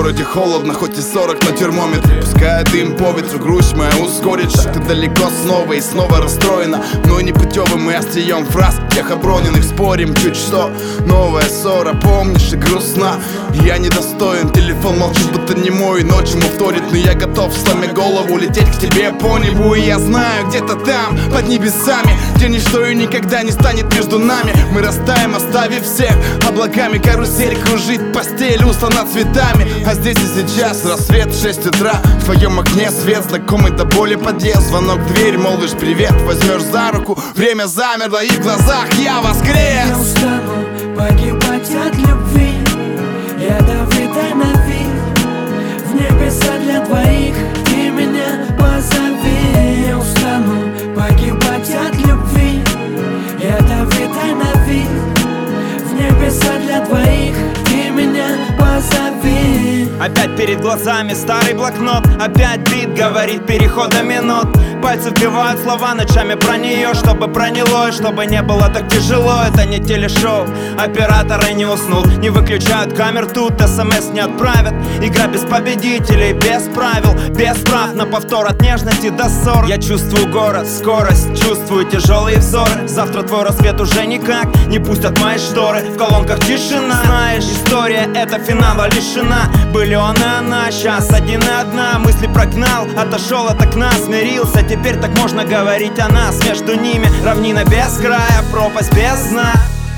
городе холодно, хоть и 40 на термометре. Пускай дым по ветру, грусть моя ускорит шаг. Ты далеко снова и снова расстроена, но непутевым мы острием фраз тех оброненных. Спорим чуть что, новая ссора, помнишь, и грустно. Я недостоин, телефон молчит, будто не мой. Ночью ему вторит, но я готов, сломя голову, лететь к тебе по небу. И я знаю, где-то там, под небесами, где ничто и никогда не станет между нами. Мы растаем, оставив всех облаками. Карусель кружит, постель устлана цветами. А здесь и сейчас рассвет, 6 утра. В твоем окне свет, знакомый до боли подъезд. Звонок в дверь, молвишь привет, возьмешь за руку. Время замерло, и в глазах я воскрес. Я устану погибать от любви. Я Давида Нави. В небеса для двоих, ты меня позови. Я устану погибать от любви. Я Давида Нави. В небеса для двоих, ты меня позови. Опять перед глазами старый блокнот, опять бит говорит перехода минут. Пальцы вбивают слова ночами про нее, чтобы проняло и чтобы не было так тяжело. Это не телешоу, операторы не уснут, не выключают камер тут, смс не отправят. Игра без победителей, без правил, без прав, на повтор от нежности до ссор. Я чувствую город, скорость, чувствую тяжелые взоры. Завтра твой рассвет уже никак не пустят мои шторы. В колонках тишина, знаешь, история это финала лишена. Были он и она, сейчас один и одна. Мысли прогнал, отошел от окна, смирился. Теперь так можно говорить о нас. Между ними равнина без края, пропасть без дна.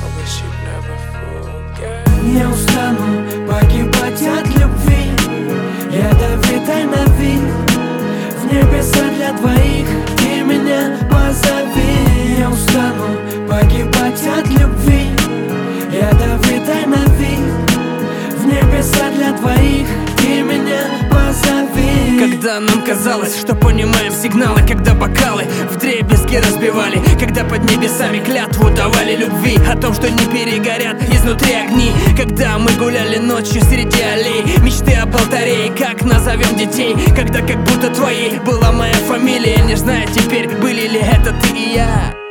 Я устану погибать от любви. Я Давида Нави. В небеса для двоих, ты меня позови. Я устану погибать от любви. Я Давида Нави. В небеса для двоих, ты меня позови. Когда нам казалось, что понимаем сигналы, когда бокалы вдребезги разбивали, когда под небесами клятву давали любви, о том, что не перегорят изнутри огни. Когда мы гуляли ночью среди аллей, мечты об алтаре, как назовем детей. Когда как будто твоей была моя фамилия, не знаю теперь, были ли это ты и я.